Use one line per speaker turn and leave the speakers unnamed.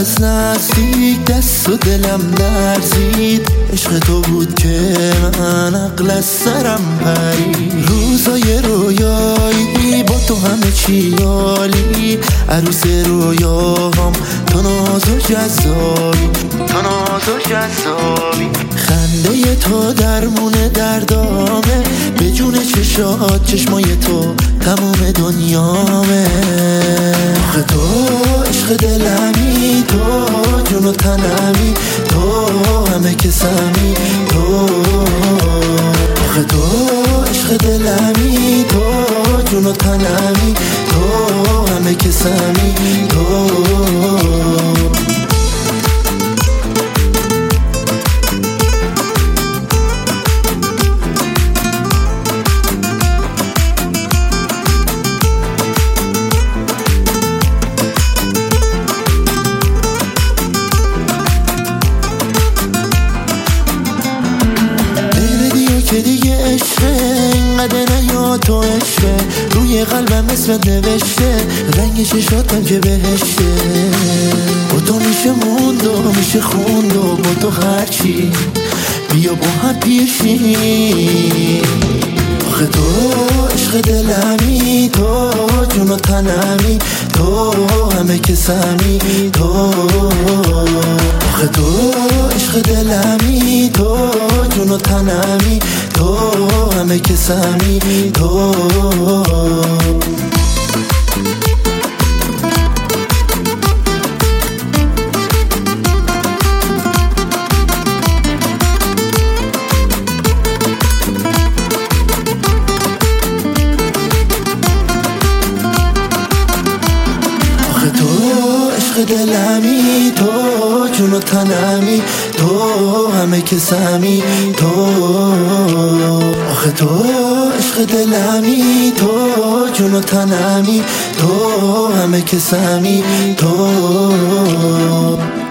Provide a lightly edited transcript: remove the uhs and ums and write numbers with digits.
از نزدیک دست و دلم لرزید. عشق تو بود که من عقل از سرم پرید. روزای رویایی با تو همه چی عالی، عروس رویاهام تو ناز و جذابی، تو ناز و جذابی. خنده تو درمون دردامه، به جون چشات چشمای تو تموم دنیامه. آخه تو عشق دلمی، تو جون و تنمی، تو همه کسمی، تو آخه تو عشق دلمی، تو جون و تنمی، تو همه کسمی، تو که دیگه عشقه اینقدر نیا تو عشقه، روی قلبم اسمت نوشته، رنگ چشاتم که بهشته. با تو میشه موند و میشه خوند و با تو هرچی، بیا با هم پیشی. آخه تو عشق دلمی، تو جون و تنمی، تو همه کسمی، تو آخه تو عشق دلمی، تو جون و تنمی، تو همه کسمی، تو عشق دلمی، تو جون و تنمی، تو همه کسمی، تو آخه تو عشق دلمی، تو جون و تنمی، تو همه کسمی، تو